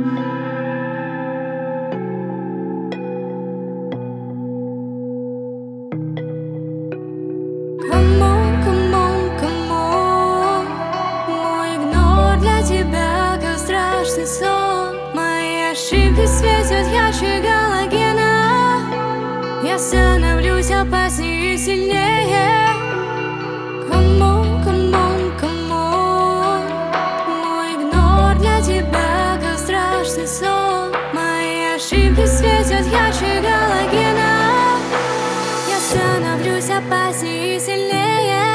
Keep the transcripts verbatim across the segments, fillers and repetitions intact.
Сон. Мои ошибки светят ярче галогена. Я становлюсь опаснее и сильнее. Come on, come on, come on. Мой игнор для тебя как страшный сон. Мои ошибки светят ярче галогена. Я становлюсь опаснее и сильнее.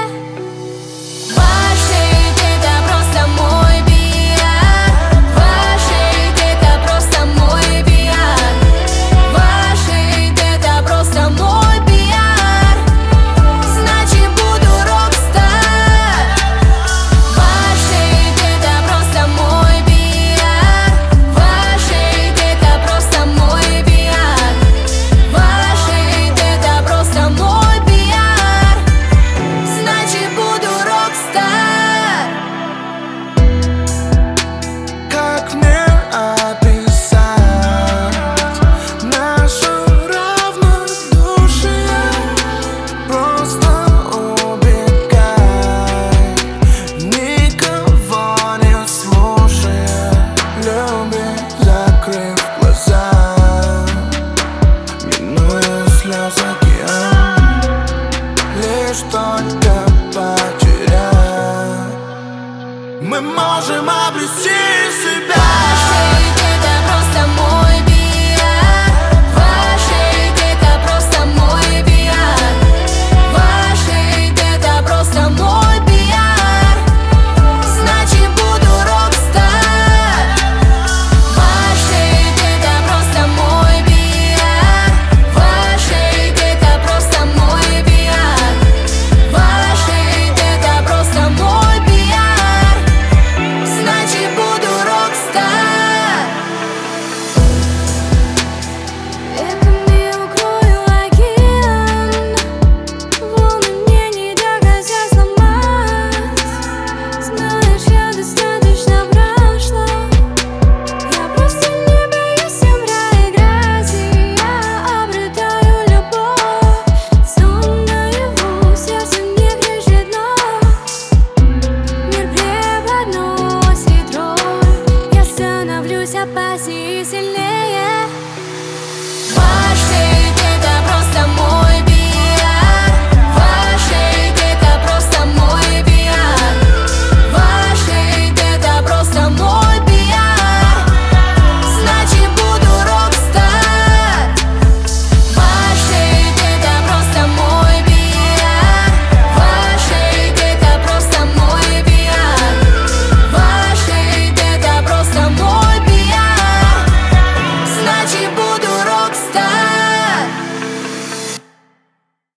Лишь только потерять мы можем обрести